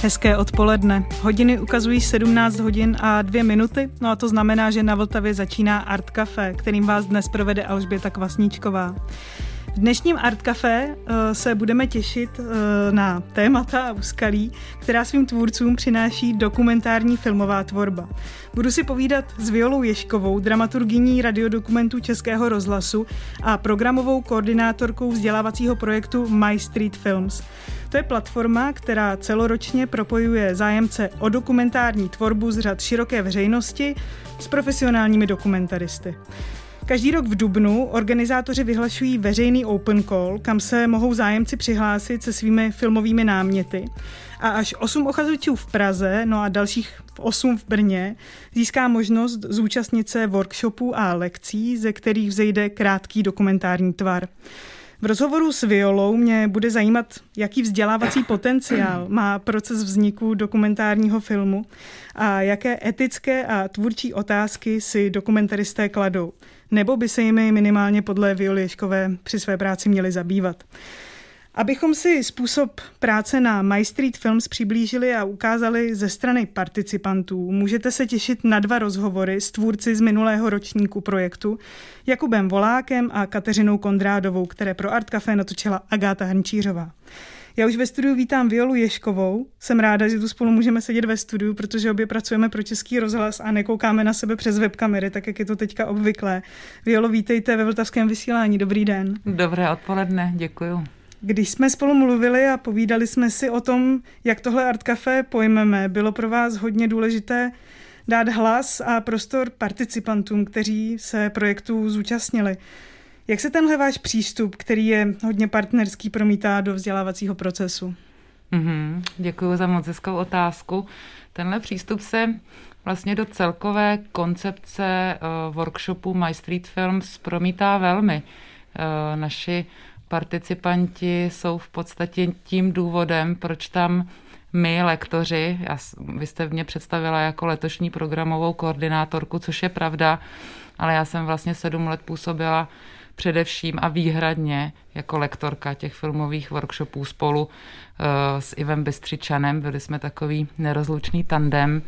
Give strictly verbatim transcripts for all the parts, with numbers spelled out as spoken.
Hezké odpoledne. Hodiny ukazují sedmnáct hodin a dvě minuty, no a to znamená, že na Vltavě začíná Art Café, kterým vás dnes provede Alžběta Kvasníčková. V dnešním Art Café se budeme těšit na témata a úskalí, která svým tvůrcům přináší dokumentární filmová tvorba. Budu si povídat s Violou Ježkovou, dramaturgyní radiodokumentů Českého rozhlasu a programovou koordinátorkou vzdělávacího projektu My Street Films. To je platforma, která celoročně propojuje zájemce o dokumentární tvorbu z řad široké veřejnosti s profesionálními dokumentaristy. Každý rok v dubnu organizátoři vyhlašují veřejný open call, kam se mohou zájemci přihlásit se svými filmovými náměty. A až osm uchazečů v Praze, no a dalších osm v Brně, získá možnost zúčastnit se workshopů a lekcí, ze kterých vzejde krátký dokumentární tvar. V rozhovoru s Violou mě bude zajímat, jaký vzdělávací potenciál má proces vzniku dokumentárního filmu a jaké etické a tvůrčí otázky si dokumentaristé kladou, nebo by se jimi minimálně podle Violy Ježkové při své práci měli zabývat. Abychom si způsob práce na My Street Films přiblížili a ukázali ze strany participantů, můžete se těšit na dva rozhovory s tvůrci z minulého ročníku projektu, Jakubem Volákem a Kateřinou Kondrádovou, které pro Art Café natočila Agáta Hrnčířová. Já už ve studiu vítám Violu Ježkovou. Jsem ráda, že tu spolu můžeme sedět ve studiu, protože obě pracujeme pro Český rozhlas a nekoukáme na sebe přes webkamery, tak jak je to teďka obvyklé. Violo, vítejte ve Vltavském vysílání. Dobrý den. Dobré odpoledne, děkuju. Když jsme spolu mluvili a povídali jsme si o tom, jak tohle Art Café pojmeme, bylo pro vás hodně důležité dát hlas a prostor participantům, kteří se projektu zúčastnili. Jak se tenhle váš přístup, který je hodně partnerský, promítá do vzdělávacího procesu? Mm-hmm, děkuji za moc hezkou otázku. Tenhle přístup se vlastně do celkové koncepce uh, workshopu My Street Films promítá velmi. Uh, naši participanti jsou v podstatě tím důvodem, proč tam my, lektoři, já, vy jste mě představila jako letošní programovou koordinátorku, což je pravda, ale já jsem vlastně sedm let působila především a výhradně jako lektorka těch filmových workshopů spolu uh, s Ivem Bystřičanem. Byli jsme takový nerozlučný tandem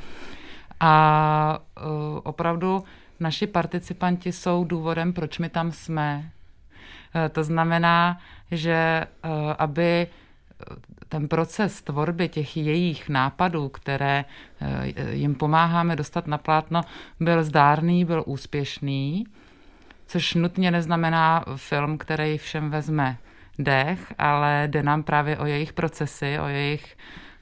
a uh, opravdu naši participanti jsou důvodem, proč my tam jsme. To znamená, že aby ten proces tvorby těch jejich nápadů, které jim pomáháme dostat na plátno, byl zdárný, byl úspěšný, což nutně neznamená film, který všem vezme dech, ale jde nám právě o jejich procesy, o jejich,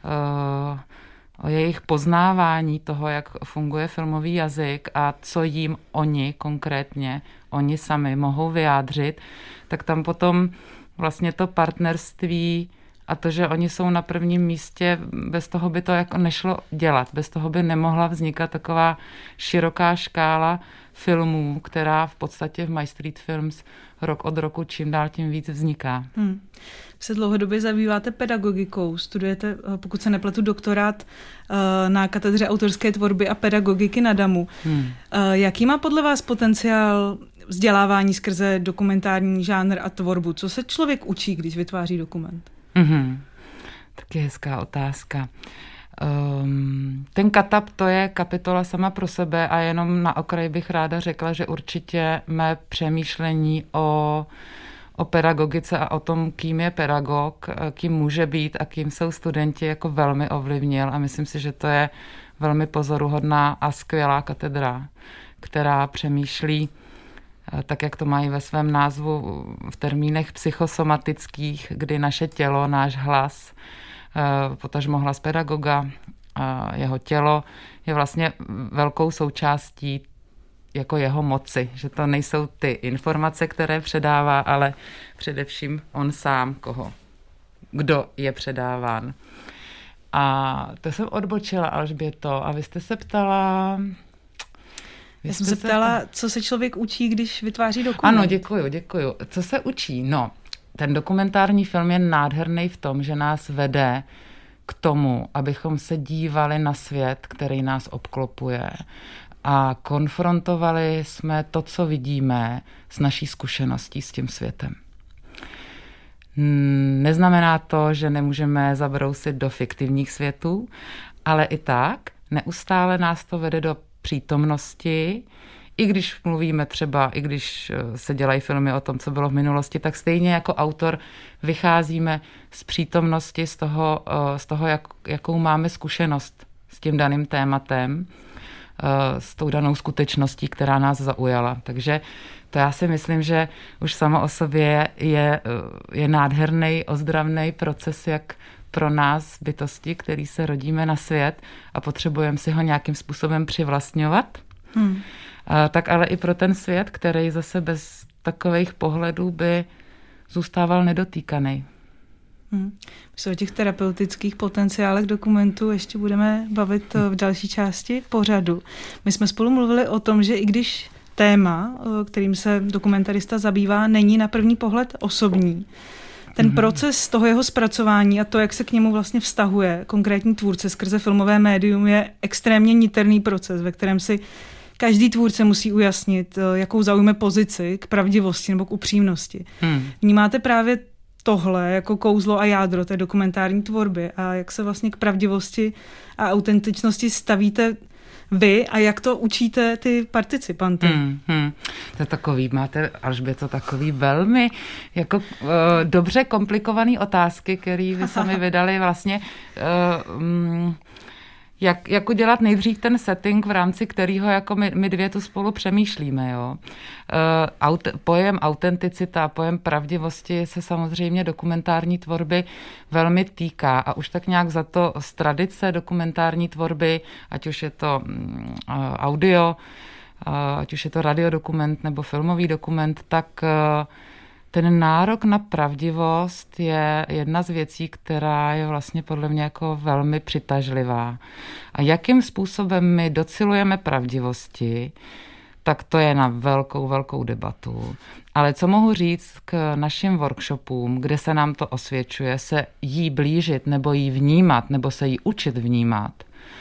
o jejich poznávání toho, jak funguje filmový jazyk a co jim oni konkrétně, oni sami mohou vyjádřit, tak tam potom vlastně to partnerství a to, že oni jsou na prvním místě, bez toho by to jako nešlo dělat. Bez toho by nemohla vznikat taková široká škála filmů, která v podstatě v My Street Films rok od roku čím dál tím víc vzniká. Hmm. Vy se dlouhodobě zabýváte pedagogikou, studujete, pokud se nepletu, doktorát na katedře autorské tvorby a pedagogiky na DAMu. Hmm. Jaký má podle vás potenciál vzdělávání skrze dokumentární žánr a tvorbu? Co se člověk učí, když vytváří dokument? Mm-hmm. Tak je hezká otázka. Um, ten katap, to je kapitola sama pro sebe a jenom na okraj bych ráda řekla, že určitě mé přemýšlení o, o pedagogice a o tom, kým je pedagog, kým může být a kým jsou studenti, jako velmi ovlivnil a myslím si, že to je velmi pozoruhodná a skvělá katedra, která přemýšlí tak, jak to mají ve svém názvu v termínech psychosomatických, kdy naše tělo, náš hlas, potažmo hlas pedagoga, jeho tělo je vlastně velkou součástí jako jeho moci, že to nejsou ty informace, které předává, ale především on sám, koho, kdo je předáván. A to jsem odbočila, Alžběto, a vy jste se ptala... Já jsem se ptala, co se člověk učí, když vytváří dokument. Ano, děkuju, děkuju. Co se učí? No, ten dokumentární film je nádherný v tom, že nás vede k tomu, abychom se dívali na svět, který nás obklopuje a konfrontovali jsme to, co vidíme, s naší zkušeností s tím světem. Neznamená to, že nemůžeme zabrousit do fiktivních světů, ale i tak neustále nás to vede do přítomnosti. I když mluvíme třeba, i když se dělají filmy o tom, co bylo v minulosti, tak stejně jako autor vycházíme z přítomnosti, z toho, z toho jak, jakou máme zkušenost s tím daným tématem, s tou danou skutečností, která nás zaujala. Takže to já si myslím, že už samo o sobě je, je nádherný, ozdravný proces, jak pro nás bytosti, který se rodíme na svět a potřebujeme si ho nějakým způsobem přivlastňovat, hmm. tak ale i pro ten svět, který zase bez takových pohledů by zůstával nedotýkaný. Hmm. My se o těch terapeutických potenciálech dokumentu ještě budeme bavit v další části pořadu. My jsme spolu mluvili o tom, že i když téma, kterým se dokumentarista zabývá, není na první pohled osobní, ten mm-hmm. proces toho jeho zpracování a to, jak se k němu vlastně vztahuje konkrétní tvůrce skrze filmové médium, je extrémně niterný proces, ve kterém si každý tvůrce musí ujasnit, jakou zaujme pozici k pravdivosti nebo k upřímnosti. Hmm. Vnímáte právě tohle jako kouzlo a jádro té dokumentární tvorby a jak se vlastně k pravdivosti a autentičnosti stavíte vy a jak to učíte ty participanty? Hmm, hmm. To je takový, máte, Alžběto, takový velmi jako uh, dobře komplikovaný otázky, které vy sami vydali vlastně uh, um, Jak, jak udělat nejdřív ten setting, v rámci kterého jako my, my dvě tu spolu přemýšlíme. Jo? E, aut, pojem autenticita, pojem pravdivosti se samozřejmě dokumentární tvorby velmi týká a už tak nějak za to z tradice dokumentární tvorby, ať už je to mm, audio, ať už je to radiodokument nebo filmový dokument, tak ten nárok na pravdivost je jedna z věcí, která je vlastně podle mě jako velmi přitažlivá. A jakým způsobem my docilujeme pravdivosti, tak to je na velkou, velkou debatu. Ale co mohu říct k našim workshopům, kde se nám to osvědčuje, se jí blížit nebo jí vnímat, nebo se jí učit vnímat,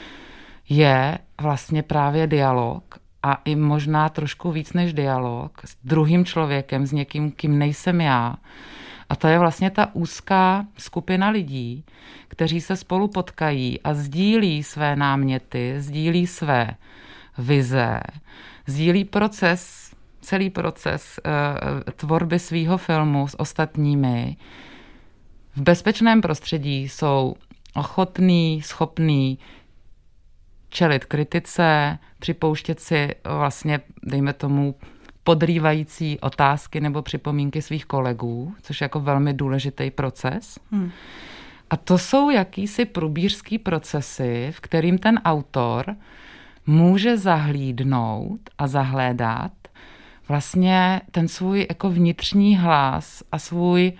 je vlastně právě dialog. A i možná trošku víc než dialog s druhým člověkem, s někým, kým nejsem já. A to je vlastně ta úzká skupina lidí, kteří se spolu potkají a sdílí své náměty, sdílí své vize, sdílí proces, celý proces uh, tvorby svýho filmu s ostatními. V bezpečném prostředí jsou ochotní, schopní čelit kritice, připouštět si vlastně, dejme tomu, podrývající otázky nebo připomínky svých kolegů, což je jako velmi důležitý proces. Hmm. A to jsou jakýsi průbířský procesy, v kterým ten autor může zahlídnout a zahlédat vlastně ten svůj jako vnitřní hlas a svůj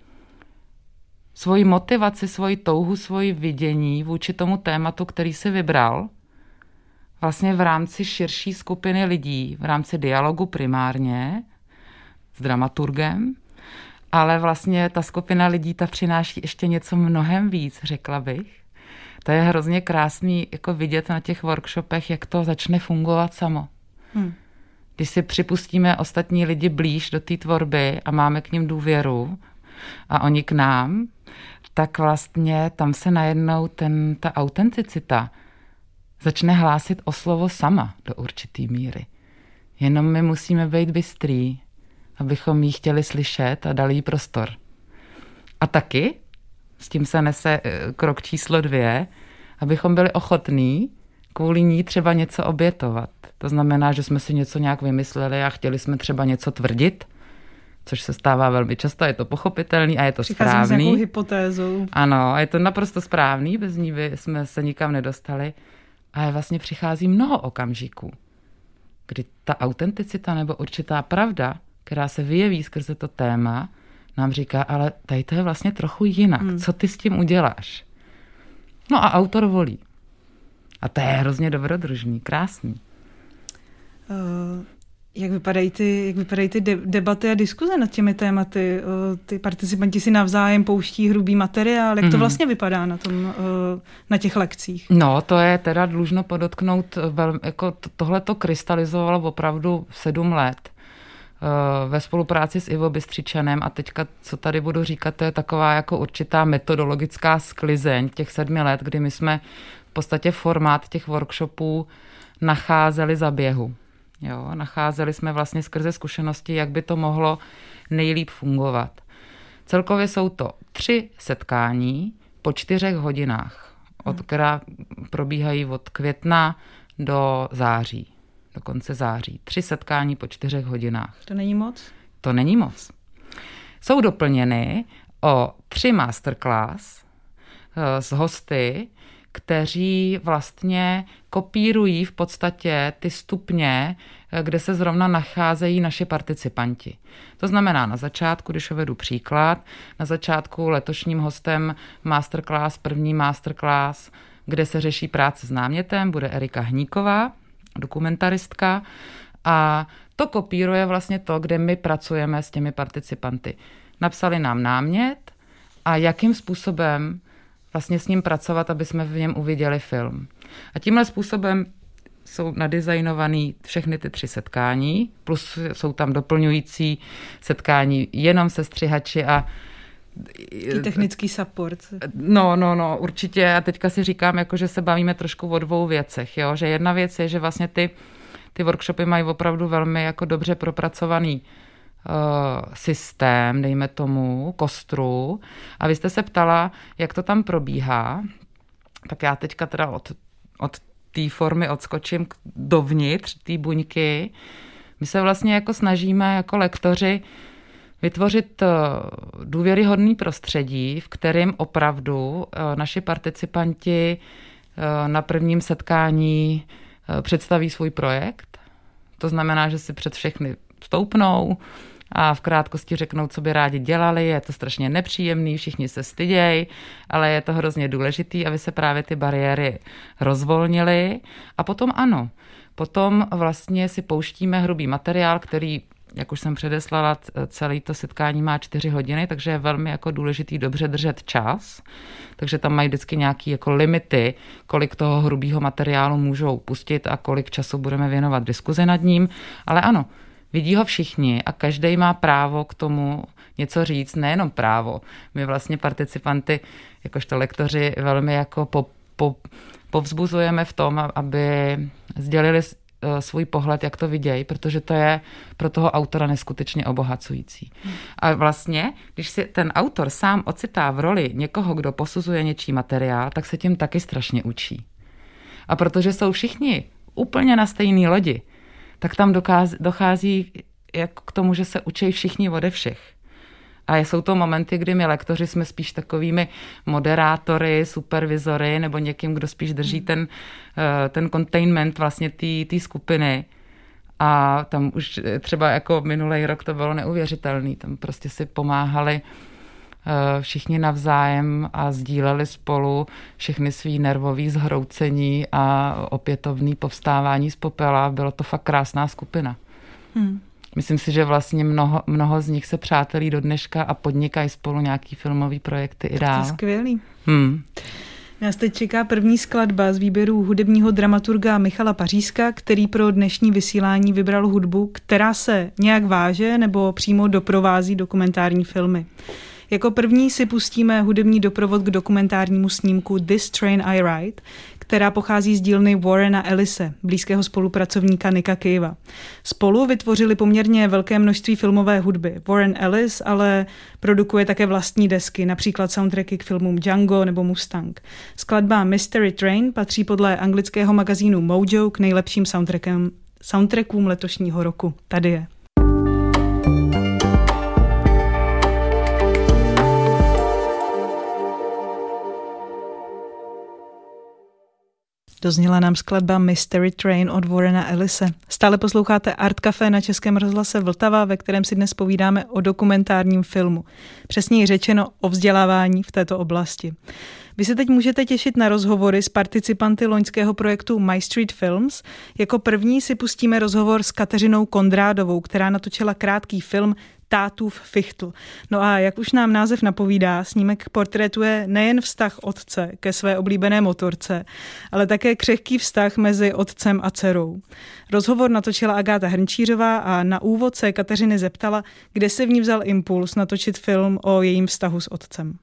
svoji motivaci, svoji touhu, svoji vidění vůči tomu tématu, který si vybral, vlastně v rámci širší skupiny lidí, v rámci dialogu primárně s dramaturgem, ale vlastně ta skupina lidí ta přináší ještě něco mnohem víc, řekla bych. To je hrozně krásný jako vidět na těch workshopech, jak to začne fungovat samo. Hmm. Když si připustíme ostatní lidi blíž do té tvorby a máme k nim důvěru a oni k nám, tak vlastně tam se najednou ten, ta autenticita začne hlásit o slovo sama do určitý míry. Jenom my musíme být bystrý, abychom jí chtěli slyšet a dali jí prostor. A taky, s tím se nese krok číslo dvě, abychom byli ochotní kvůli ní třeba něco obětovat. To znamená, že jsme si něco nějak vymysleli a chtěli jsme třeba něco tvrdit, což se stává velmi často, je to pochopitelný a je to Přicházím správný. Přicházím s nějakou hypotézou. Ano, je to naprosto správný, bez ní by jsme se nikam nedostali. Ale vlastně přichází mnoho okamžiků, kdy ta autenticita nebo určitá pravda, která se vyjeví skrze to téma, nám říká, ale tady to je vlastně trochu jinak. Hmm. Co ty s tím uděláš? No a autor volí. A to je hrozně dobrodružný, krásný. Uh, jak vypadají ty, jak vypadají ty debaty a diskuze nad těmi tématy? Uh, ty participanti si navzájem pouští hrubý materiál. Jak to vlastně vypadá na, tom, uh, na těch lekcích? No, to je teda dlužno podotknout, velmi, jako tohle to krystalizovalo opravdu sedm let. ve spolupráci s Ivo Bystřičanem a teďka, co tady budu říkat, to je taková jako určitá metodologická sklizeň těch sedmi let, kdy my jsme v podstatě formát těch workshopů nacházeli za běhu. Jo, nacházeli jsme vlastně skrze zkušenosti, jak by to mohlo nejlíp fungovat. Celkově jsou to tři setkání po čtyřech hodinách, od která probíhají od května do září, do konce září. Tři setkání po čtyřech hodinách. To není moc? To není moc. Jsou doplněny o tři masterclass s hosty, kteří vlastně kopírují v podstatě ty stupně, kde se zrovna nacházejí naši participanti. To znamená na začátku, když uvedu příklad, na začátku letošním hostem masterclass, první masterclass, kde se řeší práce s námětem, bude Erika Hníková, dokumentaristka, a to kopíruje vlastně to, kde my pracujeme s těmi participanty. Napsali nám námět a jakým způsobem vlastně s ním pracovat, aby jsme v něm uviděli film. A tímhle způsobem jsou nadizajnovaný všechny ty tři setkání, plus jsou tam doplňující setkání jenom se střihači a Taký technický support. No, no, no, určitě. A teďka si říkám, jako, že se bavíme trošku o dvou věcech. Jo? Že jedna věc je, že vlastně ty, ty workshopy mají opravdu velmi jako dobře propracovaný uh, systém, dejme tomu, kostru. A vy jste se ptala, jak to tam probíhá. Tak já teďka teda od, od té formy odskočím dovnitř té buňky. My se vlastně jako snažíme jako lektoři vytvořit důvěryhodný prostředí, v kterém opravdu naši participanti na prvním setkání představí svůj projekt. To znamená, že si před všechny vstoupnou a v krátkosti řeknou, co by rádi dělali. Je to strašně nepříjemný, všichni se stydějí, ale je to hrozně důležitý, aby se právě ty bariéry rozvolnily. A potom ano, potom vlastně si pouštíme hrubý materiál, který, jak už jsem předeslala, celé to setkání má čtyři hodiny, takže je velmi jako důležitý dobře držet čas. Takže tam mají vždycky nějaké jako limity, kolik toho hrubého materiálu můžou pustit a kolik času budeme věnovat diskuzi nad ním. Ale ano, vidí ho všichni a každý má právo k tomu něco říct, nejenom právo. My vlastně participanty, jakožto lektoři, velmi jako po, po, povzbuzujeme v tom, aby sdělili svůj pohled, jak to vidějí, protože to je pro toho autora neskutečně obohacující. A vlastně, když si ten autor sám ocitá v roli někoho, kdo posuzuje něčí materiál, tak se tím taky strašně učí. A protože jsou všichni úplně na stejné lodi, tak tam dochází, dochází jako k tomu, že se učí všichni ode všech. A jsou to momenty, kdy my lektoři jsme spíš takovými moderátory, supervizory nebo někým, kdo spíš drží ten, ten containment vlastně té skupiny. A tam už třeba jako minulý rok to bylo neuvěřitelný. Tam prostě si pomáhali všichni navzájem a sdíleli spolu všechny svý nervový zhroucení a opětovný povstávání z popela. Bylo to fakt krásná skupina. Hmm. Myslím si, že vlastně mnoho, mnoho z nich se přátelí do dneška a podnikají spolu nějaký filmový projekty i dál. To je skvělý. Hmm. Nás teď čeká první skladba z výběru hudebního dramaturga Michala Pařízka, který pro dnešní vysílání vybral hudbu, která se nějak váže nebo přímo doprovází dokumentární filmy. Jako první si pustíme hudební doprovod k dokumentárnímu snímku This Train I Ride, která pochází z dílny Warrena Ellise, blízkého spolupracovníka Nicka Cavea. Spolu vytvořili poměrně velké množství filmové hudby. Warren Ellis ale produkuje také vlastní desky, například soundtracky k filmům Django nebo Mustang. Skladba Mystery Train patří podle anglického magazínu Mojo k nejlepším soundtrackům letošního roku. Tady je. Dozněla nám skladba Mystery Train od Warrena Ellise. Stále posloucháte Art Café na Českém rozhlase Vltava, ve kterém si dnes povídáme o dokumentárním filmu. Přesněji řečeno o vzdělávání v této oblasti. Vy se teď můžete těšit na rozhovory s participanty loňského projektu My Street Films. Jako první si pustíme rozhovor s Kateřinou Kondrádovou, která natočila krátký film Tátův fichtl. No a jak už nám název napovídá, snímek portrétuje nejen vztah otce ke své oblíbené motorce, ale také křehký vztah mezi otcem a dcerou. Rozhovor natočila Agáta Hrnčířová a na úvod se Kateřiny zeptala, kde se v ní vzal impuls natočit film o jejím vztahu s otcem.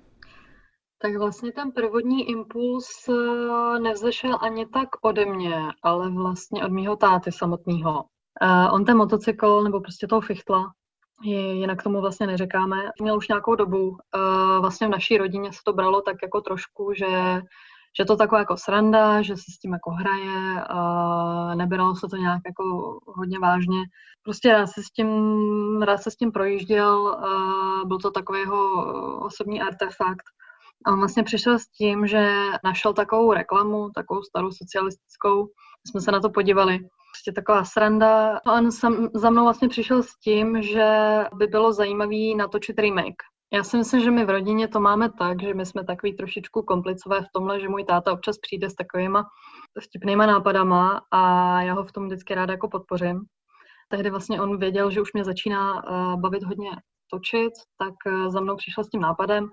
Tak vlastně ten prvotní impuls nevzešel ani tak ode mě, ale vlastně od mýho táty samotného. On ten motocykl, nebo prostě toho fichtla, jinak tomu vlastně neřekáme, měl už nějakou dobu. Vlastně v naší rodině se to bralo tak jako trošku, že, že to taková jako sranda, že se s tím jako hraje, nebralo se to nějak jako hodně vážně. Prostě rád se s tím, rád se s tím projížděl, byl to takový jeho osobní artefakt. A on vlastně přišel s tím, že našel takovou reklamu, takovou starou socialistickou. Jsme se na to podívali. Prostě taková sranda. A on sam, za mnou vlastně přišel s tím, že by bylo zajímavý natočit remake. Já si myslím, že my v rodině to máme tak, že my jsme takový trošičku komplicové v tomhle, že můj táta občas přijde s takovýma vtipnýma nápadama a já ho v tom vždycky ráda jako podpořím. Tehdy vlastně on věděl, že už mě začíná uh, bavit hodně točit, tak uh, za mnou přišel s tím nápadem.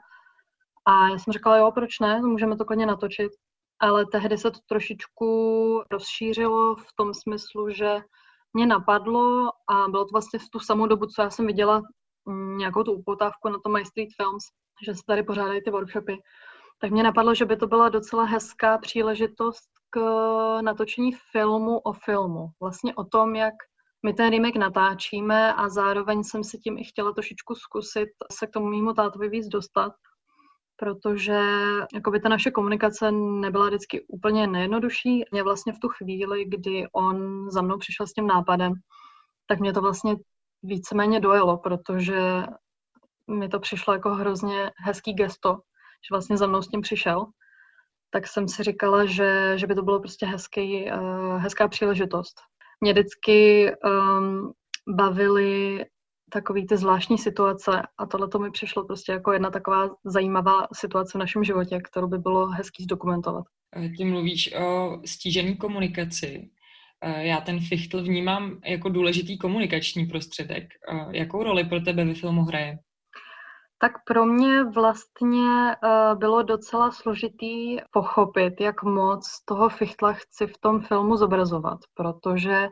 A já jsem říkala, jo, proč ne, můžeme to klidně natočit. Ale tehdy se to trošičku rozšířilo v tom smyslu, že mě napadlo a bylo to vlastně v tu samou dobu, co já jsem viděla nějakou tu upoutávku na to My Street Films, že se tady pořádají ty workshopy, tak mě napadlo, že by to byla docela hezká příležitost k natočení filmu o filmu. Vlastně o tom, jak my ten remake natáčíme a zároveň jsem si tím i chtěla trošičku zkusit se k tomu mému tátovi víc dostat, protože jakoby ta naše komunikace nebyla vždycky úplně nejjednodušší. Mě vlastně v tu chvíli, kdy on za mnou přišel s tím nápadem, tak mě to vlastně víceméně dojelo, protože mi to přišlo jako hrozně hezký gesto, že vlastně za mnou s tím přišel. Tak jsem si říkala, že, že by to bylo prostě hezký, uh, hezká příležitost. Mě vždycky um, bavily takový ty zvláštní situace a tohle to mi přišlo prostě jako jedna taková zajímavá situace v našem životě, kterou by bylo hezký zdokumentovat. Ty mluvíš o stížené komunikaci. Já ten fichtl vnímám jako důležitý komunikační prostředek. Jakou roli pro tebe ve filmu hraje? Tak pro mě vlastně bylo docela složitý pochopit, jak moc toho fichtla chci v tom filmu zobrazovat, protože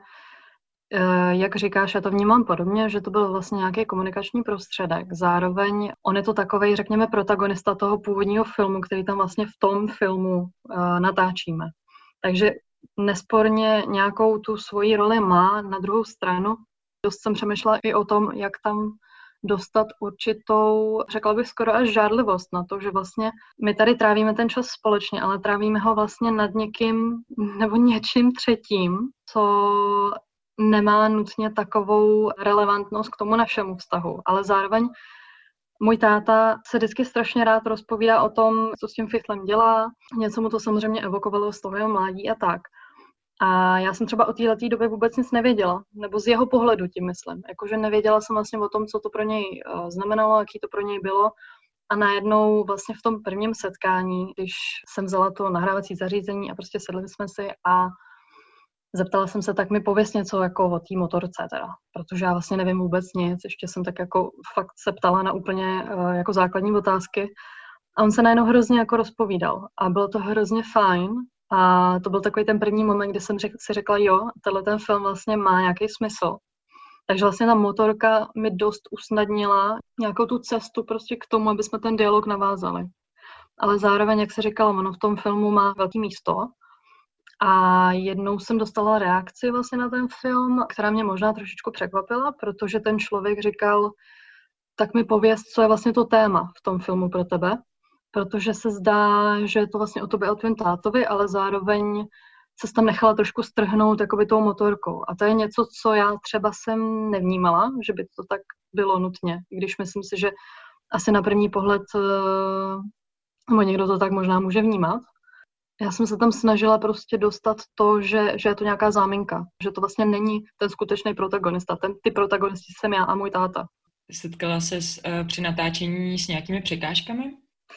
jak říkáš, já to vnímám podobně, že to byl vlastně nějaký komunikační prostředek. Zároveň on je to takovej, řekněme, protagonista toho původního filmu, který tam vlastně v tom filmu uh, natáčíme. Takže nesporně nějakou tu svoji roli má. Na druhou stranu dost jsem přemýšlela i o tom, jak tam dostat určitou, řekla bych skoro až žárlivost na to, že vlastně my tady trávíme ten čas společně, ale trávíme ho vlastně nad někým nebo něčím třetím, co nemá nutně takovou relevantnost k tomu našemu vztahu, ale zároveň můj táta se vždycky strašně rád rozpovídá o tom, co s tím fichtlem dělá, něco mu to samozřejmě evokovalo z toho jeho mládí a tak. A já jsem třeba o této době vůbec nic nevěděla, nebo z jeho pohledu tím myslím, jakože nevěděla jsem vlastně o tom, co to pro něj znamenalo, jaký to pro něj bylo. A najednou vlastně v tom prvním setkání, když jsem vzala to nahrávací zařízení a prostě sedli jsme si a zeptala jsem se, tak mi pověs něco jako o té motorce teda, protože já vlastně nevím vůbec nic, ještě jsem tak jako fakt se ptala na úplně uh, jako základní otázky a on se najednou hrozně jako rozpovídal a bylo to hrozně fajn a to byl takový ten první moment, kdy jsem řek, si řekla, jo, tenhle ten film vlastně má nějaký smysl. Takže vlastně ta motorka mi dost usnadnila nějakou tu cestu prostě k tomu, aby jsme ten dialog navázali. Ale zároveň, jak se říkala, ono v tom filmu má velký místo. A jednou jsem dostala reakci vlastně na ten film, která mě možná trošičku překvapila, protože ten člověk říkal, tak mi pověz, co je vlastně to téma v tom filmu pro tebe, protože se zdá, že je to vlastně o tobě a o tvém tátovi, ale zároveň se tam nechala trošku strhnout jakoby tou motorkou. A to je něco, co já třeba jsem nevnímala, že by to tak bylo nutně, i když myslím si, že asi na první pohled nebo někdo to tak možná může vnímat. Já jsem se tam snažila prostě dostat to, že, že je to nějaká záminka, že to vlastně není ten skutečný protagonista. Ten, ty protagonisti jsem já a můj táta. Setkala ses uh, při natáčení s nějakými překážkami?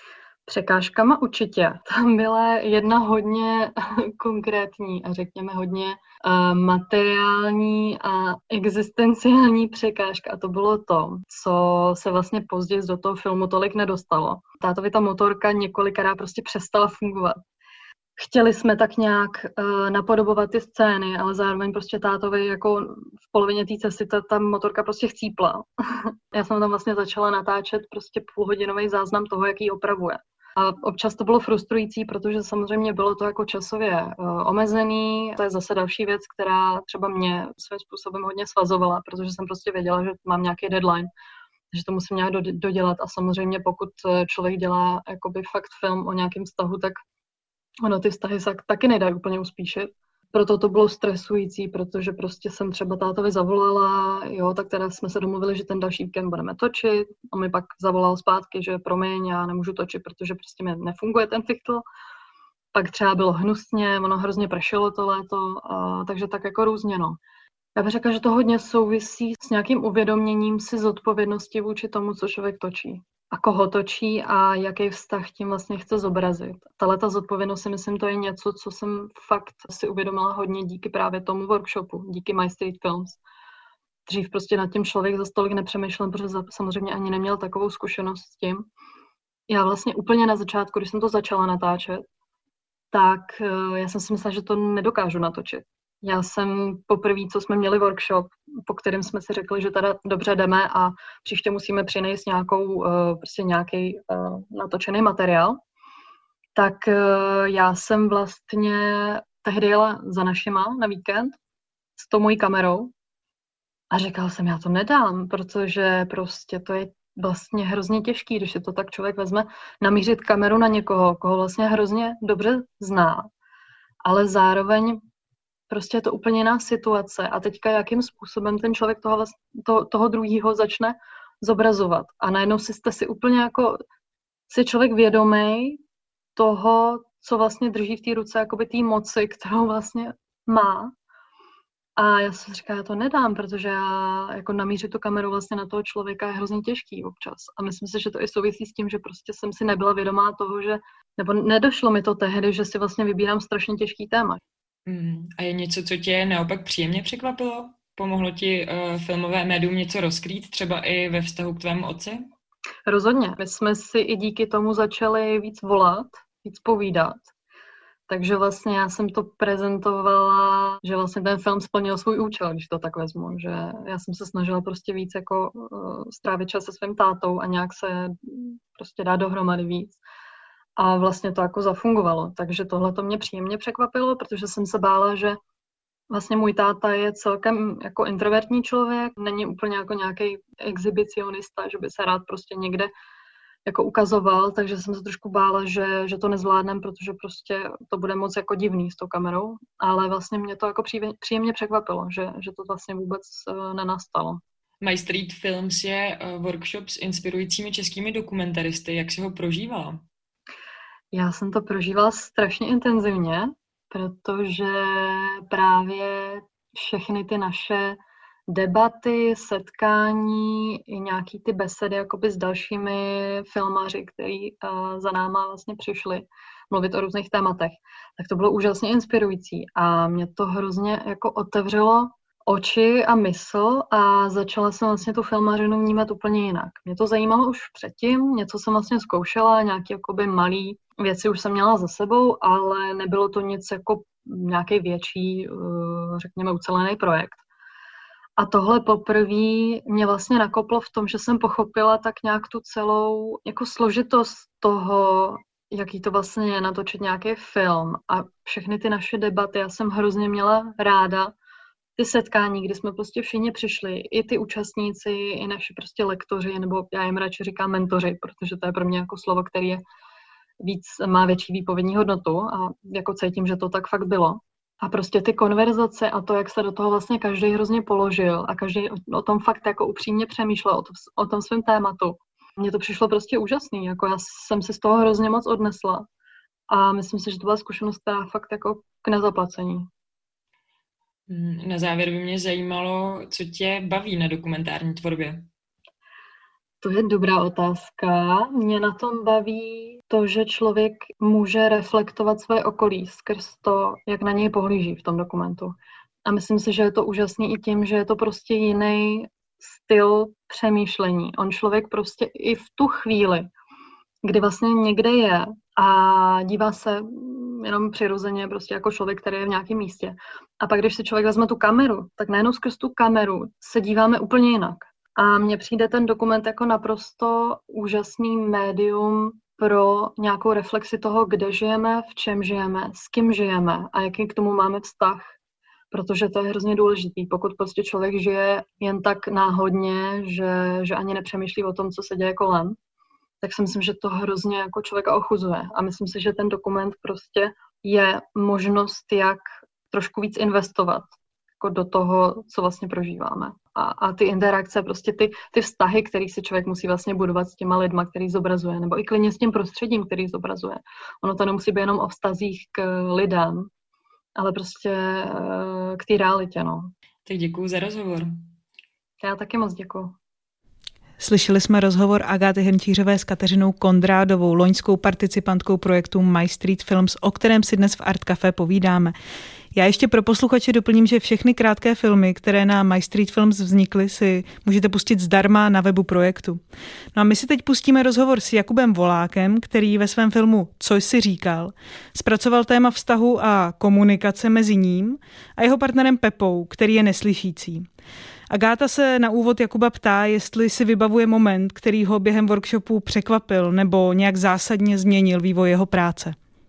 Překážkama určitě. Tam byla jedna hodně konkrétní a řekněme hodně uh, materiální a existenciální překážka. A to bylo to, co se vlastně později do toho filmu tolik nedostalo. Tátovi ta motorka několikrát prostě přestala fungovat. Chtěli jsme tak nějak uh, napodobovat ty scény, ale zároveň prostě tátovi jako v polovině té cesty ta, ta motorka prostě chcípla. Já jsem tam vlastně začala natáčet prostě půlhodinový záznam toho, jak ji opravuje. A občas to bylo frustrující, protože samozřejmě bylo to jako časově uh, omezený. To je zase další věc, která třeba mě svým způsobem hodně svazovala, protože jsem prostě věděla, že mám nějaký deadline, že to musím nějak dodělat. A samozřejmě pokud člověk dělá jakoby fakt film o nějakém vztahu, tak ono ty vztahy se taky nedají úplně uspíšit. Proto to bylo stresující, protože prostě jsem třeba tátovi zavolala, jo, tak teda jsme se domluvili, že ten další víkend budeme točit. On mi pak zavolal zpátky, že promiň, já nemůžu točit, protože prostě mi nefunguje ten fichtl. Pak třeba bylo hnusně, ono hrozně pršelo to léto, a, takže tak jako různě, no. Já bych řekla, že to hodně souvisí s nějakým uvědoměním si zodpovědnosti vůči tomu, co člověk točí. A koho točí a jaký vztah tím vlastně chce zobrazit. Tahleta zodpovědnost si myslím, to je něco, co jsem fakt si uvědomila hodně díky právě tomu workshopu, díky My Street Films. Dřív prostě nad tím člověk za stolik nepřemýšlel, protože samozřejmě ani neměl takovou zkušenost s tím. Já vlastně úplně na začátku, když jsem to začala natáčet, tak já jsem si myslela, že to nedokážu natočit. Já jsem poprvé, co jsme měli workshop, po kterém jsme si řekli, že teda dobře jdeme a příště musíme přinést nějakou, prostě nějaký natočený materiál, tak já jsem vlastně tehdy jela za našima na víkend s tou mojí kamerou a říkala jsem, já to nedám, protože prostě to je vlastně hrozně těžký, když je to tak člověk vezme, namířit kameru na někoho, koho vlastně hrozně dobře zná, ale zároveň prostě je to úplně jiná situace a teďka jakým způsobem ten člověk toho, toho, toho druhýho začne zobrazovat. A najednou si jste si úplně jako si člověk vědomý toho, co vlastně drží v té ruce, jakoby té moci, kterou vlastně má. A já si říkám, já to nedám, protože já jako namířit tu kameru vlastně na toho člověka je hrozně těžký občas. A myslím si, že to i souvisí s tím, že prostě jsem si nebyla vědomá toho, že, nebo nedošlo mi to tehdy, že si vlastně vybírám strašně těžký téma. Hmm. A je něco, co tě naopak příjemně překvapilo? Pomohlo ti uh, filmové médium něco rozkrýt, třeba i ve vztahu k tvému otci? Rozhodně. My jsme si i díky tomu začali víc volat, víc povídat. Takže vlastně já jsem to prezentovala, že vlastně ten film splnil svůj účel, když to tak vezmu. Že já jsem se snažila prostě víc jako uh, strávit čas se svým tátou a nějak se prostě dát dohromady víc. A vlastně to jako zafungovalo. Takže tohle to mě příjemně překvapilo, protože jsem se bála, že vlastně můj táta je celkem jako introvertní člověk, není úplně jako nějaký exhibicionista, že by se rád prostě někde jako ukazoval, takže jsem se trošku bála, že, že to nezvládnem, protože prostě to bude moc jako divný s tou kamerou, ale vlastně mě to jako příjemně překvapilo, že, že to vlastně vůbec nenastalo. My Street Films je workshop s inspirujícími českými dokumentaristy. Jak jsi ho prožívala? Já jsem to prožívala strašně intenzivně, protože právě všechny ty naše debaty, setkání i nějaký ty besedy jakoby s dalšími filmaři, který uh, za náma vlastně přišli mluvit o různých tématech, tak to bylo úžasně inspirující a mě to hrozně jako otevřelo oči a mysl a začala jsem vlastně tu filmařinu vnímat úplně jinak. Mě to zajímalo už předtím, něco jsem vlastně zkoušela, nějaký jakoby malý věci už jsem měla za sebou, ale nebylo to nic jako nějaký větší, řekněme, ucelený projekt. A tohle poprvé mě vlastně nakoplo v tom, že jsem pochopila tak nějak tu celou jako složitost toho, jaký to vlastně je natočit nějaký film a všechny ty naše debaty. Já jsem hrozně měla ráda ty setkání, kdy jsme prostě všichni přišli, i ty účastníci, i naši prostě lektoři, nebo já jim radši říkám mentoři, protože to je pro mě jako slovo, který je víc, má větší výpovědní hodnotu a jako cítím, že to tak fakt bylo. A prostě ty konverzace a to, jak se do toho vlastně každý hrozně položil a každý o tom fakt jako upřímně přemýšlel, o, to, o tom svém tématu. Mně to přišlo prostě úžasný, jako já jsem si z toho hrozně moc odnesla a myslím si, že to byla zkušenost, která fakt jako k nezaplacení. Na závěr by mě zajímalo, co tě baví na dokumentární tvorbě. To je dobrá otázka. Mě na tom baví to, že člověk může reflektovat své okolí skrz to, jak na něj pohlíží v tom dokumentu. A myslím si, že je to úžasný i tím, že je to prostě jiný styl přemýšlení. On člověk prostě i v tu chvíli, kdy vlastně někde je a dívá se jenom přirozeně prostě jako člověk, který je v nějakém místě. A pak, když si člověk vezme tu kameru, tak najednou skrz tu kameru se díváme úplně jinak. A mně přijde ten dokument jako naprosto úžasný médium pro nějakou reflexi toho, kde žijeme, v čem žijeme, s kým žijeme a jaký k tomu máme vztah. Protože to je hrozně důležitý. Pokud prostě člověk žije jen tak náhodně, že, že ani nepřemýšlí o tom, co se děje kolem, tak si myslím, že to hrozně jako člověka ochuzuje. A myslím si, že ten dokument prostě je možnost, jak trošku víc investovat jako do toho, co vlastně prožíváme. A, a ty interakce, prostě ty, ty vztahy, které si člověk musí vlastně budovat s těma lidma, který zobrazuje, nebo i klidně s tím prostředím, který zobrazuje. Ono to nemusí být jenom o vztazích k lidem, ale prostě k té realitě, no. Tak děkuju za rozhovor. Já taky moc děkuju. Slyšeli jsme rozhovor Agáty Hrnčířové s Kateřinou Kondrádovou, loňskou participantkou projektu My Street Films, o kterém si dnes v Art Café povídáme. Já ještě pro posluchače doplním, že všechny krátké filmy, které na My Street Films vznikly, si můžete pustit zdarma na webu projektu. No a my si teď pustíme rozhovor s Jakubem Volákem, který ve svém filmu Co jsi říkal zpracoval téma vztahu a komunikace mezi ním a jeho partnerem Pepou, který je neslyšící. Agáta se na úvod Jakuba ptá, jestli si vybavuje moment, který ho během workshopu překvapil nebo nějak zásadně změnil vývoj jeho práce.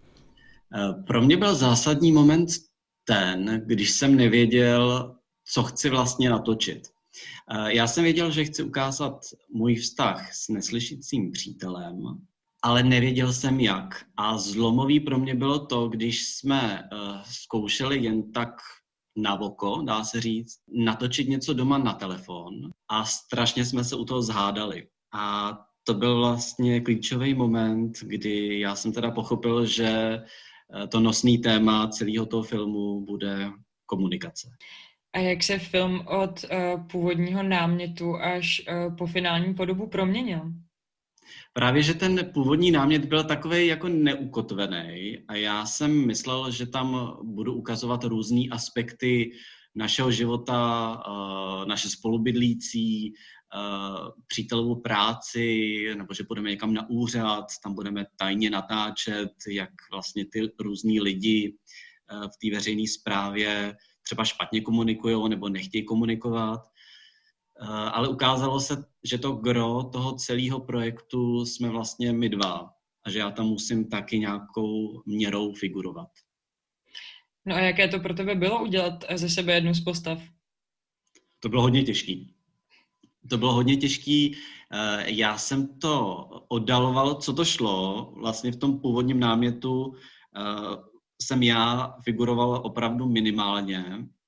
Pro mě byl zásadní moment ten, když jsem nevěděl, co chci vlastně natočit. Já jsem věděl, že chci ukázat můj vztah s neslyšícím přítelem, ale nevěděl jsem jak. A zlomový pro mě bylo to, když jsme zkoušeli jen tak na oko, dá se říct, natočit něco doma na telefon a strašně jsme se u toho zhádali. A to byl vlastně klíčový moment, kdy já jsem teda pochopil, že to nosný téma celého toho filmu bude komunikace. A jak se film od uh, původního námětu až uh, po finální podobu proměnil? Právě, že ten původní námět byl takovej jako neukotvený a já jsem myslel, že tam budu ukazovat různý aspekty našeho života, naše spolubydlící, přítelovou práci, nebo že půjdeme někam na úřad, tam budeme tajně natáčet, jak vlastně ty různý lidi v té veřejné správě třeba špatně komunikují nebo nechtějí komunikovat. Ale ukázalo se, že to gro toho celého projektu jsme vlastně my dva a že já tam musím taky nějakou měrou figurovat. No a jaké to pro tebe bylo udělat ze sebe jednu z postav? To bylo hodně těžký. To bylo hodně těžký. Já jsem to oddaloval, co to šlo. Vlastně v tom původním námětu jsem já figuroval opravdu minimálně.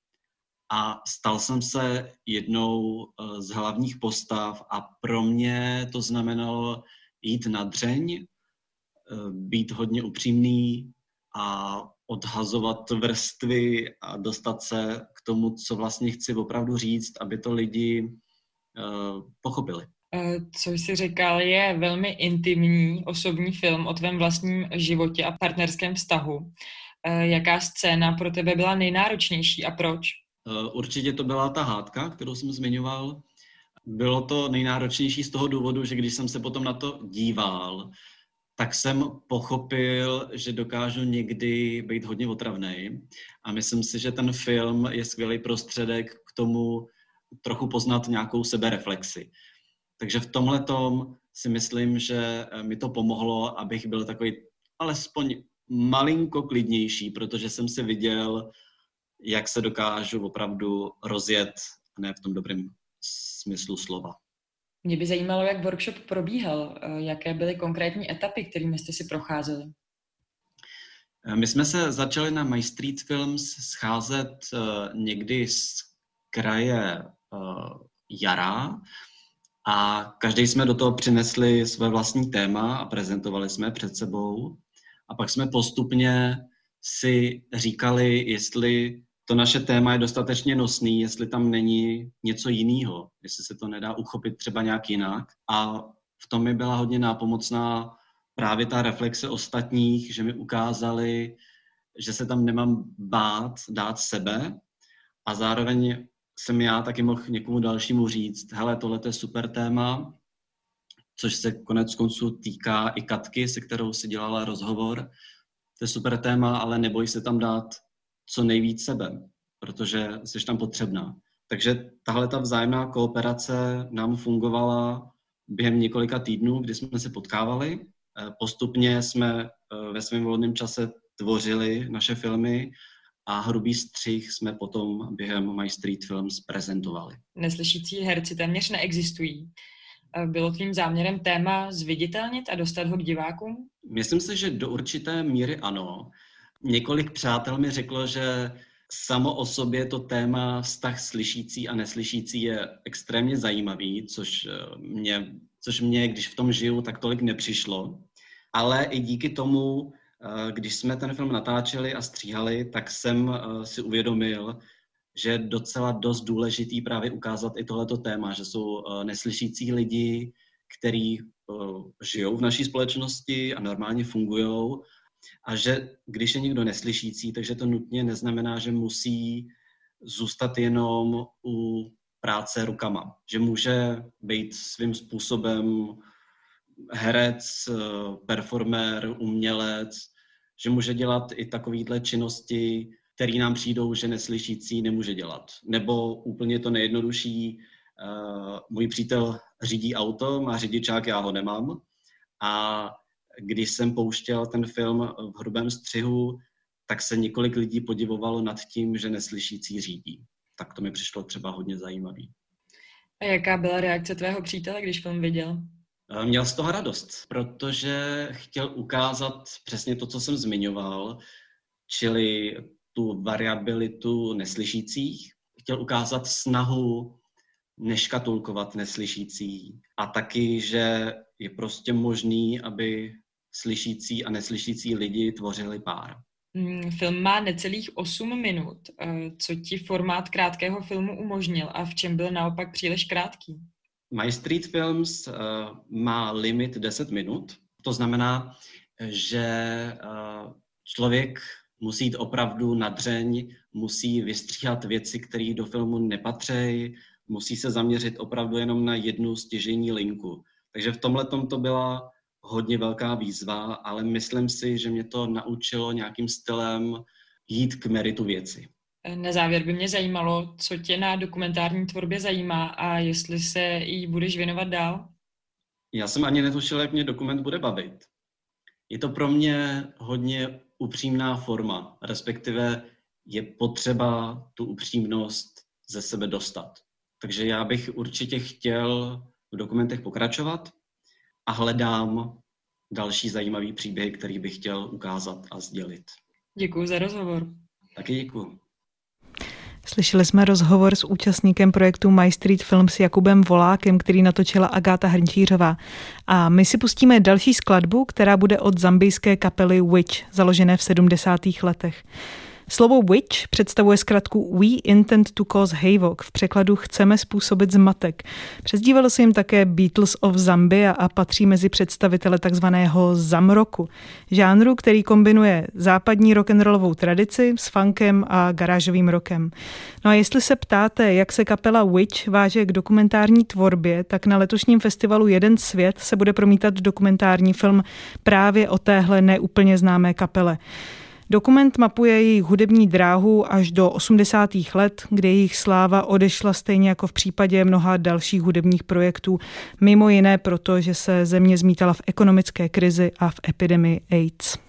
A stal jsem se jednou z hlavních postav a pro mě to znamenalo jít na dřeň, být hodně upřímný a odhazovat vrstvy a dostat se k tomu, co vlastně chci opravdu říct, aby to lidi pochopili. Co jsi říkal, je velmi intimní osobní film o tvém vlastním životě a partnerském vztahu. Jaká scéna pro tebe byla nejnáročnější a proč? Určitě to byla ta hádka, kterou jsem zmiňoval. Bylo to nejnáročnější z toho důvodu, že když jsem se potom na to díval, tak jsem pochopil, že dokážu někdy být hodně otravnej. A myslím si, že ten film je skvělý prostředek k tomu trochu poznat nějakou sebereflexi. Takže v tomhletom si myslím, že mi to pomohlo, abych byl takový alespoň malinko klidnější, protože jsem si viděl, jak se dokážu opravdu rozjet, ne v tom dobrém smyslu slova. Mě by zajímalo, jak workshop probíhal, jaké byly konkrétní etapy, kterými jste si procházeli. My jsme se začali na My Street Films scházet někdy z kraje jara a každý jsme do toho přinesli své vlastní téma a prezentovali jsme před sebou. A pak jsme postupně si říkali, jestli to naše téma je dostatečně nosný, jestli tam není něco jiného, jestli se to nedá uchopit třeba nějak jinak. A v tom mi byla hodně nápomocná právě ta reflexe ostatních, že mi ukázali, že se tam nemám bát dát sebe a zároveň jsem já taky mohl někomu dalšímu říct, hele, tohle je super téma, což se konec konců týká i Katky, se kterou si dělala rozhovor. To je super téma, ale neboj se tam dát co nejvíc sebe, protože jsi tam potřebná. Takže tahle ta vzájemná kooperace nám fungovala během několika týdnů, kdy jsme se potkávali. Postupně jsme ve svém volném čase tvořili naše filmy a hrubý střih jsme potom během My Street Films prezentovali. Neslyšící herci téměř neexistují. Bylo tvým záměrem téma zviditelnit a dostat ho k divákům? Myslím si, že do určité míry ano. Několik přátel mi řeklo, že samo o sobě to téma vztah slyšící a neslyšící je extrémně zajímavý, což mě, což mě, když v tom žiju, tak tolik nepřišlo. Ale i díky tomu, když jsme ten film natáčeli a stříhali, tak jsem si uvědomil, že je docela dost důležitý právě ukázat i tohleto téma, že jsou neslyšící lidi, kteří žijou v naší společnosti a normálně fungujou, a že když je někdo neslyšící, takže to nutně neznamená, že musí zůstat jenom u práce rukama. Že může být svým způsobem herec, performer, umělec, že může dělat i takovýhle činnosti, které nám přijdou, že neslyšící nemůže dělat. Nebo úplně to nejjednodušší, můj přítel řídí auto, má řidičák, já ho nemám. A když jsem pouštěl ten film v hrubém střihu, tak se několik lidí podivovalo nad tím, že neslyšící řídí. Tak to mi přišlo třeba hodně zajímavý. A jaká byla reakce tvého přítele, když film viděl? Měl z toho radost, protože chtěl ukázat přesně to, co jsem zmiňoval, čili tu variabilitu neslyšících. Chtěl ukázat snahu neškatulkovat neslyšící a taky, že je prostě možný, aby slyšící a neslyšící lidi tvořili pár. Film má necelých osm minut. Co ti formát krátkého filmu umožnil a v čem byl naopak příliš krátký? My Street Films uh, má limit deset minut. To znamená, že uh, člověk musí jít opravdu na dřeň, musí vystříhat věci, které do filmu nepatří, musí se zaměřit opravdu jenom na jednu stěžejní linku. Takže v tomhletom to byla hodně velká výzva, ale myslím si, že mě to naučilo nějakým stylem jít k meritu věci. Na závěr by mě zajímalo, co tě na dokumentární tvorbě zajímá a jestli se jí budeš věnovat dál? Já jsem ani netušil, jak mě dokument bude bavit. Je to pro mě hodně upřímná forma, respektive je potřeba tu upřímnost ze sebe dostat. Takže já bych určitě chtěl v dokumentech pokračovat a hledám další zajímavý příběhy, který bych chtěl ukázat a sdělit. Děkuji za rozhovor. Taky děkuji. Slyšeli jsme rozhovor s účastníkem projektu My Street Films Jakubem Volákem, který natočila Agáta Hrnčířová. A my si pustíme další skladbu, která bude od zambijské kapely Witch, založené v sedmdesátých letech. Slovo witch představuje zkratku We intend to cause havoc, v překladu chceme způsobit zmatek. Přezdívalo se jim také Beatles of Zambia a patří mezi představitele takzvaného zamroku, žánru, který kombinuje západní rock'n'rollovou tradici s funkem a garážovým rockem. No a jestli se ptáte, jak se kapela Witch váže k dokumentární tvorbě, tak na letošním festivalu Jeden svět se bude promítat dokumentární film právě o téhle neúplně známé kapele. Dokument mapuje jejich hudební dráhu až do osmdesátých let, kdy jejich sláva odešla stejně jako v případě mnoha dalších hudebních projektů, mimo jiné proto, že se země zmítala v ekonomické krizi a v epidemii AIDS.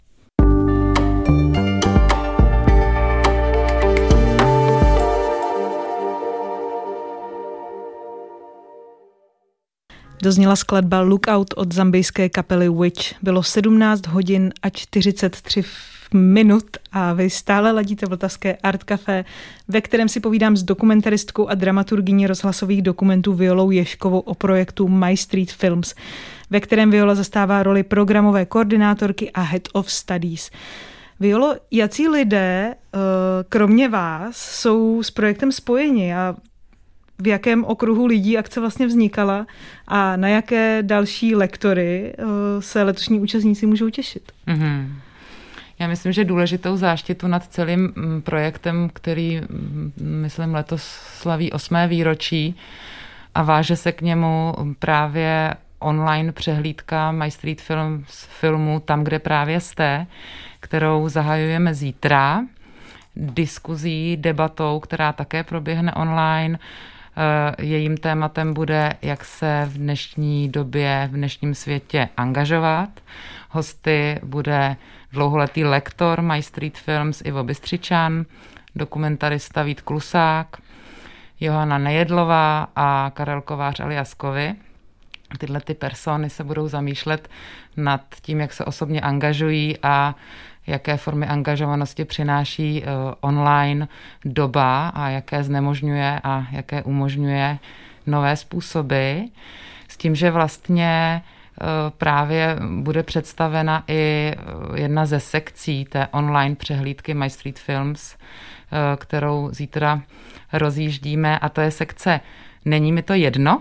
Dozněla skladba Lookout od zambijské kapely Witch. Bylo sedmnáct hodin a čtyřicet tři minut a vy stále ladíte Vltavské Art Café, ve kterém si povídám s dokumentaristkou a dramaturgyní rozhlasových dokumentů Violou Ježkovou o projektu My Street Films, ve kterém Viola zastává roli programové koordinátorky a Head of Studies. Violo, jací lidé, kromě vás, jsou s projektem spojeni a v jakém okruhu lidí akce vlastně vznikala a na jaké další lektory se letošní účastníci můžou těšit? Mm-hmm. Já myslím, že důležitou záštitu nad celým projektem, který, myslím, letos slaví osmé výročí a váže se k němu právě online přehlídka My Street Films filmu Tam, kde právě jste, kterou zahajujeme zítra, diskuzí, debatou, která také proběhne online. Jejím tématem bude, jak se v dnešní době, v dnešním světě angažovat. Hosty bude dlouholetý lektor My Street Films Ivo Bystřičan, dokumentarista Vít Klusák, Johana Nejedlová a Karel Kovář alias Kovy. Tyhle ty persony se budou zamýšlet nad tím, jak se osobně angažují a jaké formy angažovanosti přináší uh, online doba a jaké znemožňuje a jaké umožňuje nové způsoby. S tím, že vlastně uh, právě bude představena i jedna ze sekcí té online přehlídky My Street Films, uh, kterou zítra rozjíždíme, a to je sekce Není mi to jedno,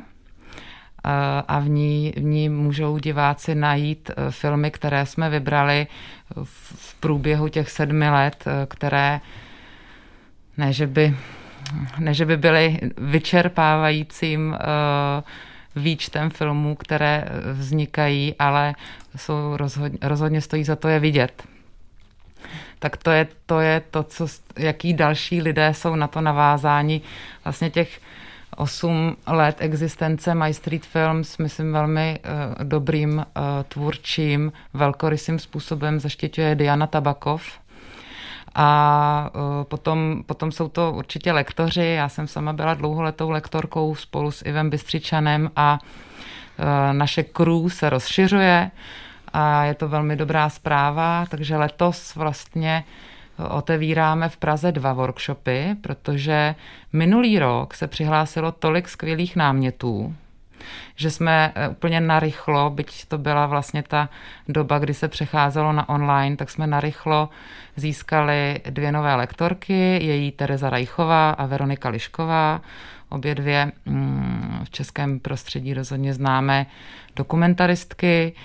a v ní, v ní můžou diváci najít filmy, které jsme vybrali v průběhu těch sedmi let, které ne, že by, ne, že by byly vyčerpávajícím výčtem filmů, které vznikají, ale jsou rozhodně, rozhodně stojí za to je vidět. Tak to je to, je to co, jaký další lidé jsou na to navázáni. Vlastně těch osm let existence My Street Films, myslím, velmi uh, dobrým, uh, tvůrčím, velkorysým způsobem zaštiťuje Diana Tabakov. A uh, potom, potom jsou to určitě lektoři. Já jsem sama byla dlouholetou lektorkou spolu s Ivem Bystřičanem a uh, naše crew se rozšiřuje a je to velmi dobrá zpráva, takže letos vlastně otevíráme v Praze dva workshopy, protože minulý rok se přihlásilo tolik skvělých námětů, že jsme úplně narychlo, byť to byla vlastně ta doba, kdy se přecházelo na online, tak jsme narychlo získali dvě nové lektorky, její Tereza Rajchová a Veronika Lišková, obě dvě v českém prostředí rozhodně známé dokumentaristky.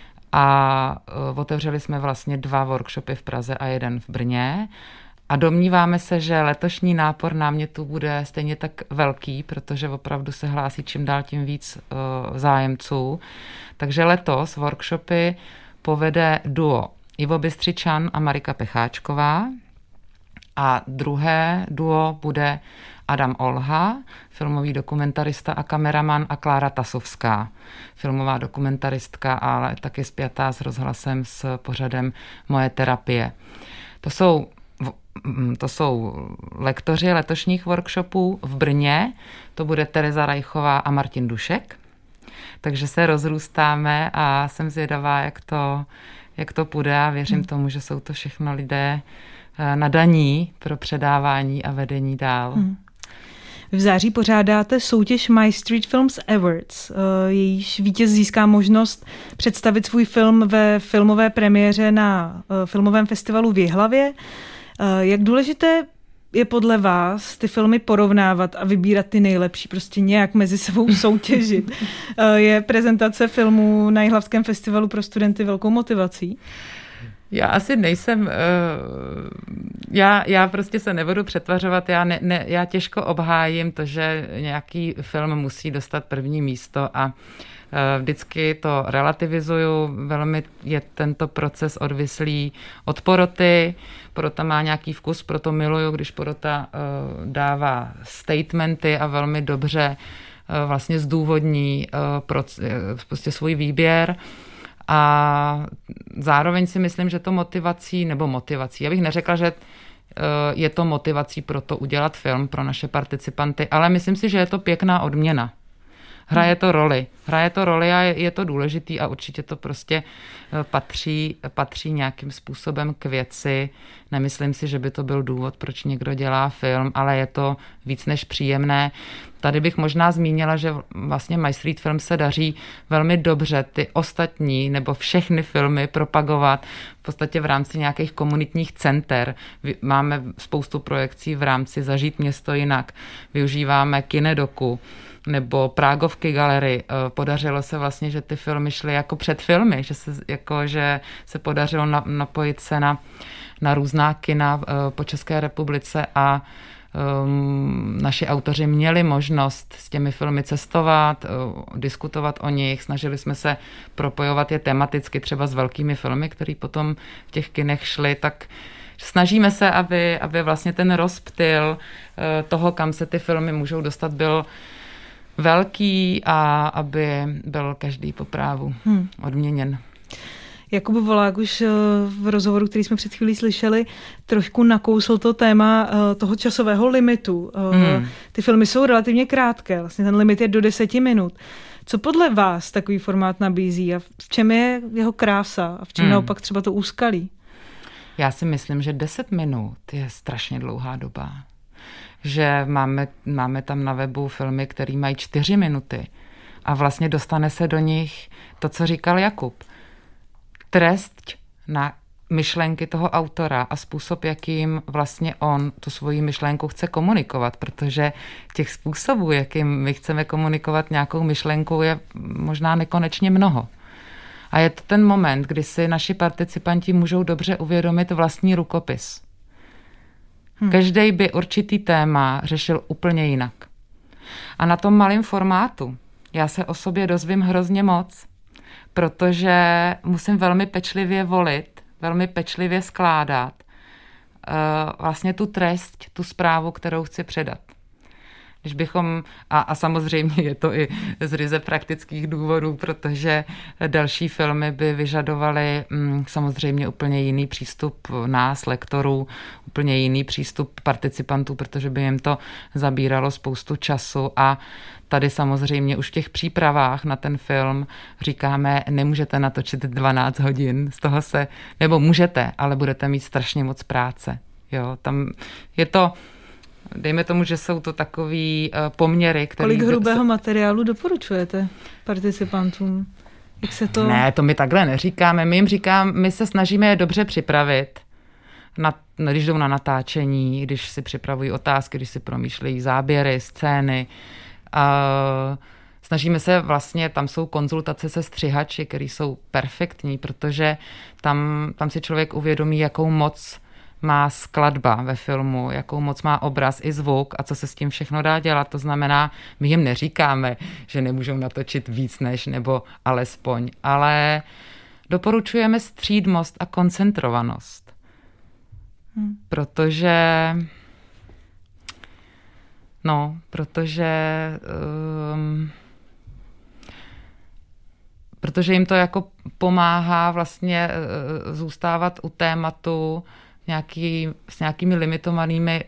A otevřeli jsme vlastně dva workshopy v Praze a jeden v Brně. A domníváme se, že letošní nápor námětů bude stejně tak velký, protože opravdu se hlásí čím dál tím víc uh, zájemců. Takže letos workshopy povede duo Ivo Bystřičan a Marika Pecháčková. A druhé duo bude Adam Olha, filmový dokumentarista a kameraman, a Klára Tasovská, filmová dokumentaristka, ale taky spjatá s rozhlasem s pořadem Moje terapie. To jsou, to jsou lektoři letošních workshopů. V Brně to bude Tereza Rajchová a Martin Dušek. Takže se rozrůstáme a jsem zvědavá, jak to, jak to půjde, a věřím hmm. tomu, že jsou to všechno lidé nadaní pro předávání a vedení dál. Hmm. V září pořádáte soutěž My Street Films Awards. Jejíž vítěz získá možnost představit svůj film ve filmové premiéře na filmovém festivalu v Jihlavě. Jak důležité je podle vás ty filmy porovnávat a vybírat ty nejlepší, prostě nějak mezi sebou soutěžit? Je prezentace filmů na Jihlavském festivalu pro studenty velkou motivací? Já asi nejsem, já, já prostě se nebudu přetvařovat, já, ne, ne, já těžko obhájím to, že nějaký film musí dostat první místo, a vždycky to relativizuju, velmi je tento proces odvislý od poroty, porota má nějaký vkus, proto miluju, když porota dává statementy a velmi dobře vlastně zdůvodní prostě svůj výběr. A zároveň si myslím, že to motivací, nebo motivací, já bych neřekla, že je to motivací pro to udělat film pro naše participanty, ale myslím si, že je to pěkná odměna. Hraje to roli. Hraje to roli a je to důležitý a určitě to prostě patří, patří nějakým způsobem k věci. Nemyslím si, že by to byl důvod, proč někdo dělá film, ale je to víc než příjemné. Tady bych možná zmínila, že vlastně My Street Film se daří velmi dobře ty ostatní nebo všechny filmy propagovat v podstatě v rámci nějakých komunitních center. Máme spoustu projekcí v rámci Zažít město jinak. Využíváme Kinedoku nebo Prágovky galery. Podařilo se vlastně, že ty filmy šly jako před filmy, že se, jako, že se podařilo napojit se na, na různá kina po České republice a um, naši autoři měli možnost s těmi filmy cestovat, uh, diskutovat o nich, snažili jsme se propojovat je tematicky třeba s velkými filmy, které potom v těch kinech šly, tak snažíme se, aby, aby vlastně ten rozptyl uh, toho, kam se ty filmy můžou dostat, byl velký a aby byl každý po právu hmm. odměněn. Jakub Volák už v rozhovoru, který jsme před chvílí slyšeli, trošku nakousl to téma toho časového limitu. Hmm. Ty filmy jsou relativně krátké, vlastně ten limit je do deseti minut. Co podle vás takový formát nabízí a v čem je jeho krása a v čem hmm. naopak třeba to úskalí? Já si myslím, že deset minut je strašně dlouhá doba. Že máme, máme tam na webu filmy, které mají čtyři minuty a vlastně dostane se do nich to, co říkal Jakub. Trest na myšlenky toho autora a způsob, jakým vlastně on tu svoji myšlenku chce komunikovat, protože těch způsobů, jakým my chceme komunikovat nějakou myšlenku, je možná nekonečně mnoho. A je to ten moment, kdy si naši participanti můžou dobře uvědomit vlastní rukopis. Hmm. Každý by určitý téma řešil úplně jinak. A na tom malém formátu já se o sobě dozvím hrozně moc, protože musím velmi pečlivě volit, velmi pečlivě skládat uh, vlastně tu trest, tu zprávu, kterou chci předat. Když bychom, a, a samozřejmě je to i z ryze praktických důvodů, protože další filmy by vyžadovaly mm, samozřejmě úplně jiný přístup nás, lektorů, úplně jiný přístup participantů, protože by jim to zabíralo spoustu času a tady samozřejmě už v těch přípravách na ten film říkáme, nemůžete natočit dvanáct hodin, z toho se, nebo můžete, ale budete mít strašně moc práce. Jo, tam je to, dejme tomu, že jsou to takový uh, poměry, které... Kolik hrubého materiálu doporučujete participantům? Jak se to... Ne, to my takhle neříkáme. My jim říkáme, my se snažíme je dobře připravit, na, když jdou na natáčení, když si připravují otázky, když si promýšlejí záběry, scény. Uh, snažíme se vlastně, tam jsou konzultace se střihači, které jsou perfektní, protože tam, tam si člověk uvědomí, jakou moc má skladba ve filmu, jakou moc má obraz i zvuk a co se s tím všechno dá dělat. To znamená, my jim neříkáme, že nemůžou natočit víc než, nebo alespoň, ale doporučujeme střídmost a koncentrovanost. Hmm. Protože no, protože um, protože jim to jako pomáhá vlastně uh, zůstávat u tématu nějaký, s nějakými limitovanými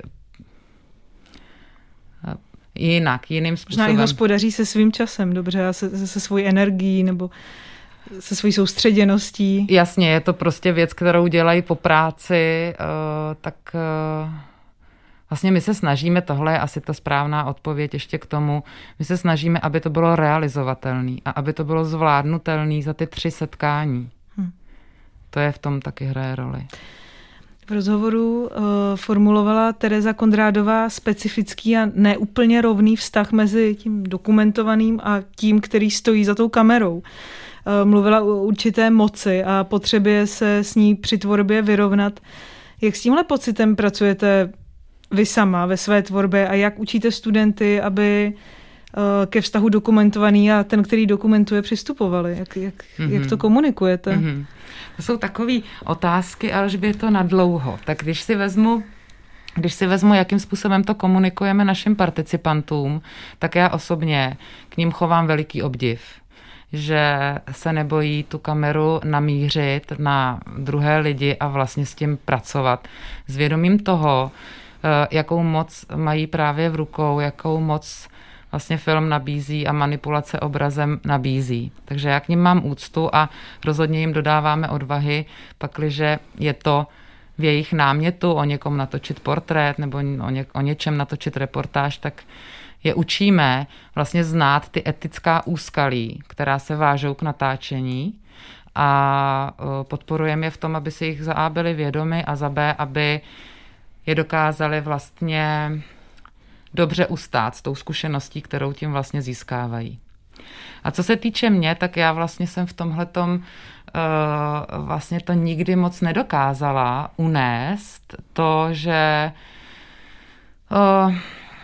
jinak, jiným způsobem. Možná i hospodaří se svým časem, dobře, a se, se svojí energií nebo se svojí soustředěností. Jasně, je to prostě věc, kterou dělají po práci, uh, tak uh, vlastně my se snažíme, tohle je asi ta správná odpověď ještě k tomu, my se snažíme, aby to bylo realizovatelné a aby to bylo zvládnutelné za ty tři setkání. Hm. To je v tom taky hraje roli. V rozhovoru uh, formulovala Tereza Kondrádová specifický a neúplně rovný vztah mezi tím dokumentovaným a tím, který stojí za tou kamerou. Uh, mluvila o určité moci a potřebě se s ní při tvorbě vyrovnat. Jak s tímhle pocitem pracujete vy sama ve své tvorbě a jak učíte studenty, aby uh, ke vztahu dokumentovaný a ten, který dokumentuje, přistupovali? Jak, jak, mm-hmm. jak to komunikujete? Mm-hmm. To jsou takové otázky, ale by je to nadlouho. Tak když si vezmu, když si vezmu, jakým způsobem to komunikujeme našim participantům, tak já osobně k ním chovám veliký obdiv, že se nebojí tu kameru namířit na druhé lidi a vlastně s tím pracovat. S vědomím toho, jakou moc mají právě v rukou, jakou moc vlastně film nabízí a manipulace obrazem nabízí. Takže já k nim mám úctu a rozhodně jim dodáváme odvahy, pakliže je to v jejich námětu o někom natočit portrét nebo o, ně, o něčem natočit reportáž, tak je učíme vlastně znát ty etická úskalí, která se vážou k natáčení a podporujeme je v tom, aby si jich za A byli vědomi a za B, aby je dokázali vlastně dobře ustát s tou zkušeností, kterou tím vlastně získávají. A co se týče mě, tak já vlastně jsem v tomhletom uh, vlastně to nikdy moc nedokázala unést, to, že uh,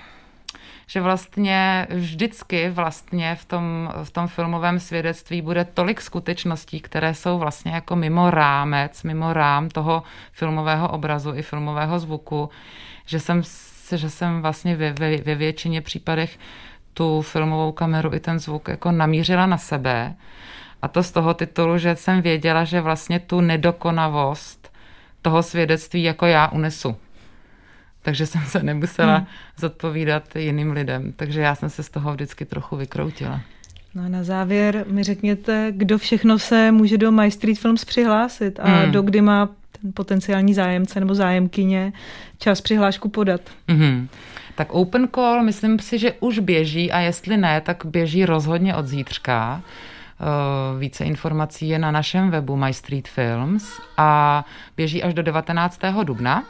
že vlastně vždycky vlastně v tom, v tom filmovém svědectví bude tolik skutečností, které jsou vlastně jako mimo rámec, mimo rám toho filmového obrazu i filmového zvuku, že jsem, že jsem vlastně ve, ve, ve většině případech tu filmovou kameru i ten zvuk jako namířila na sebe. A to z toho titulu, že jsem věděla, že vlastně tu nedokonavost toho svědectví jako já unesu. Takže jsem se nemusela hmm. zodpovídat jiným lidem. Takže já jsem se z toho vždycky trochu vykroutila. No a na závěr mi řekněte, kdo všechno se může do My Street Films přihlásit a hmm. do kdy má ten potenciální zájemce nebo zájemkyně čas přihlášku podat. Hmm. Tak open call, myslím si, že už běží a jestli ne, tak běží rozhodně od zítřka. Více informací je na našem webu My Street Films a běží až do devatenáctého dubna.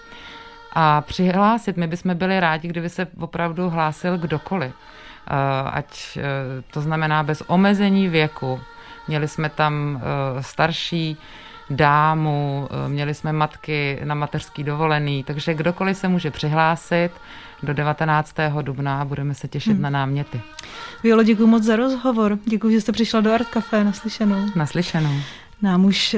A přihlásit, my bychom byli rádi, kdyby se opravdu hlásil kdokoliv. Ať to znamená bez omezení věku. Měli jsme tam starší dámu, měli jsme matky na mateřský dovolený, takže kdokoliv se může přihlásit do devatenáctého dubna a budeme se těšit hmm. na náměty. Violo, děkuji moc za rozhovor. Děkuji, že jste přišla do Art Café. Naslyšenou. Naslyšenou. Nám už uh,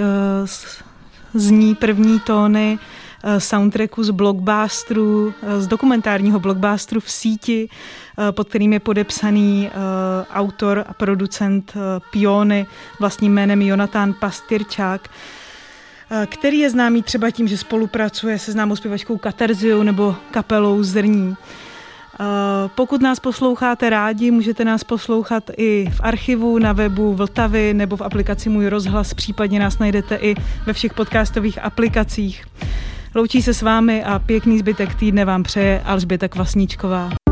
zní první tóny soundtracku z blockbusteru, z dokumentárního blockbusteru V síti, pod kterým je podepsaný autor a producent Piony vlastním jménem Jonatán Pastyrčák, který je známý třeba tím, že spolupracuje se známou zpěvačkou Katarziou nebo kapelou Zrní. Pokud nás posloucháte rádi, můžete nás poslouchat i v archivu, na webu Vltavy nebo v aplikaci Můj rozhlas, případně nás najdete i ve všech podcastových aplikacích. Loučí se s vámi a pěkný zbytek týdne vám přeje Alžběta Kvasníčková.